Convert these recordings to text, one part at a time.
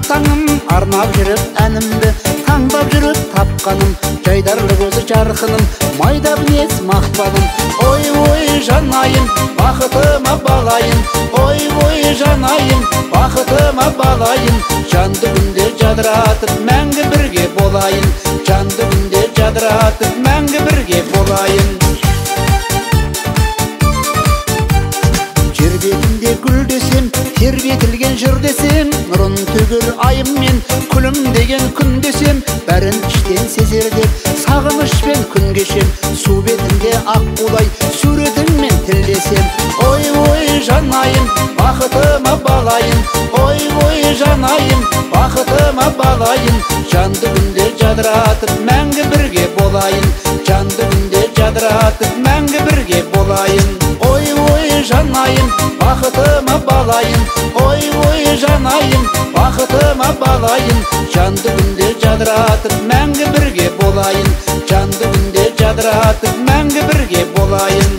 таңым арнап жүріп әнімді, таңдап жүріп тапқаным, жайдарлы көзі жарқыным, майда мінез мақпалым. Ой жанайым, бақытыма балайын, ой жанайым, бақытыма балайын, жанды күнде жадыратып мәңгі бірге болайын, жанды күнде жадыратып мәңгі бірге болайын. Жер бетінде гүл десем, тербетілген жыр десем, нұрын төгер айым мен күлім деген күн десем, бәрін іштен сезер деп сағынышпен күн кешем, су бетінде ақ қулай суретіңмен тілдесем. Ой жанайым, бақытыма балайын, ой жанайым, бақытыма балайын, жанды күнде жадыратып мәңгі бірге болайын, жанды күнде жадыратып мәңгі бірге болайын. Ой жанайым, бақытыма балайын, ой жанайым, бақытыма балайын, жанды күнде жадыратып мәңгі бірге болайын, жанды күнде жадыратып мәңгі бірге болайын.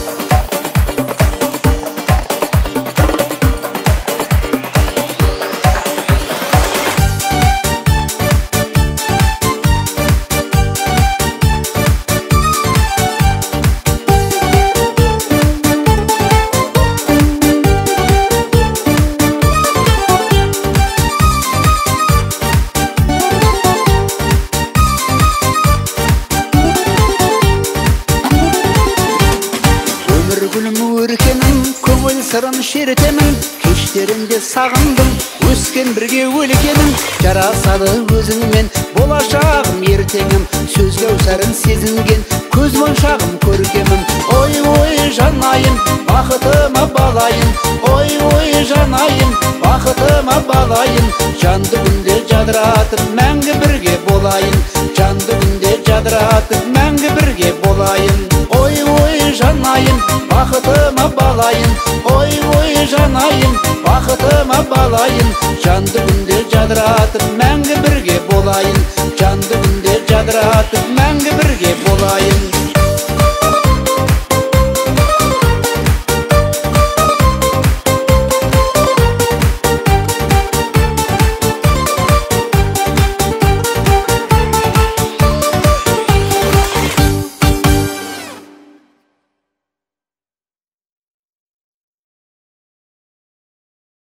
Өркенім, көңіл сырын шертемін, кештерінде сағындым, өскен бірге өлкенім, жарасады өзіңмен болашағым ертеңім, сөз кәусәрін сезінген көз моншағым көркемім. Ой жанайым, бақытыма балайын, ой жанайым, бақытыма балайын, жанды күнде жадыратып мәңгі бірге болайын, жанды күнде жадыратып мәңгі бірге болайын. Ой жанайым, бақытыма балайын, ой жанайым, бақытыма балайын, жанды күнде жадыратып мәңгі бірге болайын, жанды күнде жадыратып мәңгі бірге болайын.